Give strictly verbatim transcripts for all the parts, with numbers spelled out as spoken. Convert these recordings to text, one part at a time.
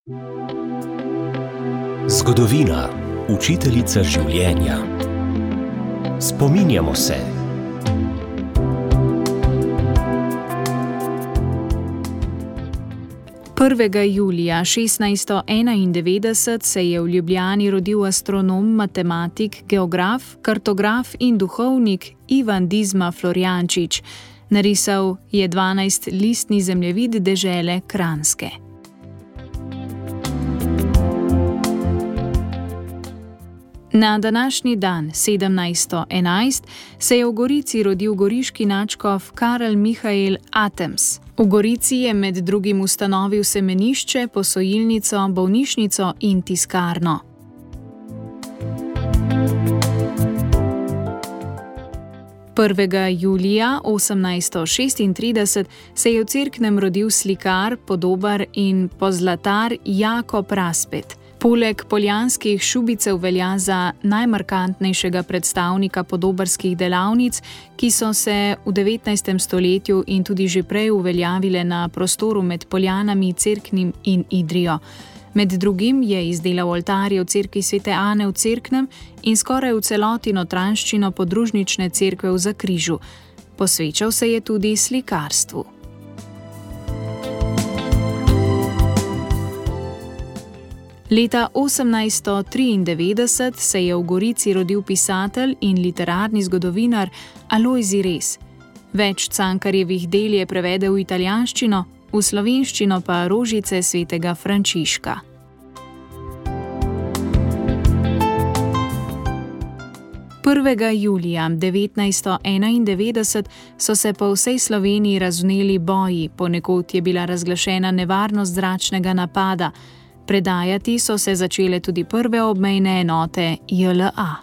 Zgodovina, učiteljica življenja. Spominjamo se. prvega julija šestnajststo enaindevetdeset se je v Ljubljani rodil astronom, matematik, geograf, kartograf in duhovnik Ivan Dizma Florjančič. Narisal je dvanajstlistni zemljevid dežele Kranjske. Na današnji dan, sedemnajststo enajst, se je v Gorici rodil goriški nadškof Karl Mihael Atems. V Gorici je med drugim ustanovil semenišče, posojilnico, bolnišnico in tiskarno. prvega julija osemnajststo šestintrideset se je v Cerknem rodil slikar, podobar in pozlatar Jakob Raspet. Poleg poljanskih Šubicev velja za najmarkantnejšega predstavnika podobarskih delavnic, ki so se v devetnajstem stoletju in tudi že prej uveljavile na prostoru med Poljanami, Cerknim in Idrijo. Med drugim je izdelal oltarje v cerkvi svete Ane v Cerknem in skoraj v celoti notranjščino podružnične cerkve v Zakrižu. Posvečal se je tudi slikarstvu. Leta osemnajststo triindevetdeset se je v Gorici rodil pisatelj in literarni zgodovinar Alojzij Res. Več Cankarjevih del je prevedel v italijanščino, v slovenščino pa Rožice svetega Frančiška. prvega julija devetnajststo enaindevetdeset so se po vsej Sloveniji razvneli boji, ponekod je bila razglašena nevarnost zračnega napada. Predajati so se začele tudi prve obmejne enote J L A.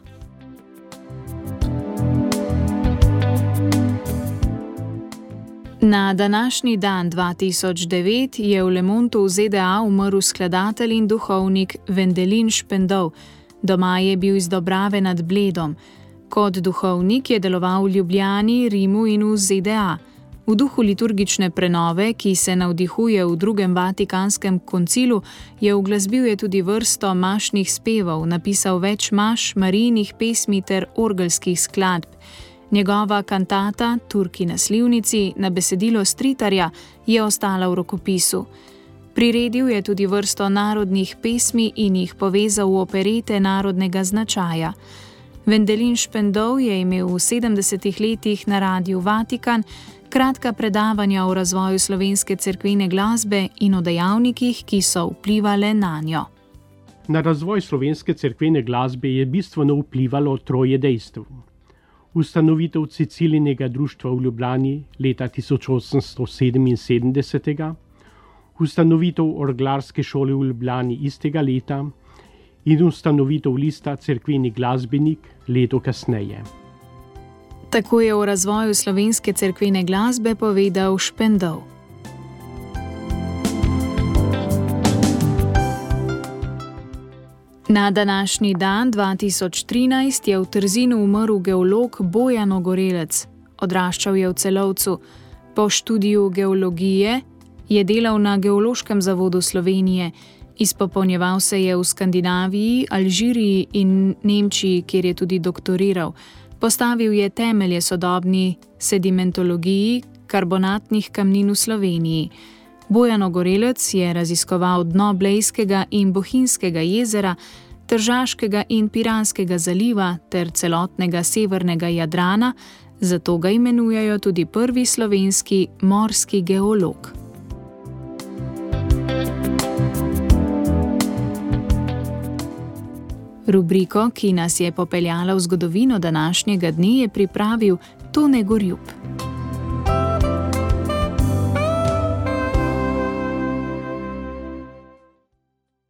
Na današnji dan dva tisoč devet je v Le Montu v Z D A umrl skladatelj in duhovnik Wendelin Špendov. Doma je bil iz Dobrave nad Bledom. Kot duhovnik je deloval v Ljubljani, Rimu in v Z D A. V duhu liturgične prenove, ki se navdihuje v drugem Vatikanskem koncilu, je uglasbil je tudi vrsto mašnih spevov, napisal več maš, Marijinih pesmi ter orgelskih skladb. Njegova kantata Turki na slivnici na besedilo Stritarja je ostala v rokopisu. Priredil je tudi vrsto narodnih pesmi in jih povezal v operete narodnega značaja. Wendelin Špendov je imel v sedemdesetih letih na Radiu Vatikan kratka predavanja o razvoju slovenske cerkvene glasbe in o dejavnikih, ki so vplivale nanjo. Na razvoj slovenske cerkvene glasbe je bistveno vplivalo troje dejstev. Ustanovitev Cecilijinega društva v Ljubljani leta tisoč osemsto sedeminsedemdeset, ustanovitev orglarske šole v Ljubljani istega leta in ustanovitev lista Cerkveni glasbenik leto kasneje. Tako je o razvoju slovenske cerkvene glasbe povedal Špendov. Na današnji dan dva tisoč trinajst je v Trzinu umrl geolog Bojan Ogorelec. Odraščal je v Celovcu. Po študiju geologije je delal na Geološkem zavodu Slovenije. Izpopolnjeval se je v Skandinaviji, Alžiriji in Nemčiji, kjer je tudi doktoriral. Postavil je temelje sodobni sedimentologiji karbonatnih kamnin v Sloveniji. Bojan Ogorelec je raziskoval dno Blejskega in Bohinjskega jezera, Tržaškega in Piranskega zaliva ter celotnega severnega Jadrana, zato ga imenujejo tudi prvi slovenski morski geolog. Rubriko, ki nas je popeljala v zgodovino današnjega dne, je pripravil Tone Gorjup.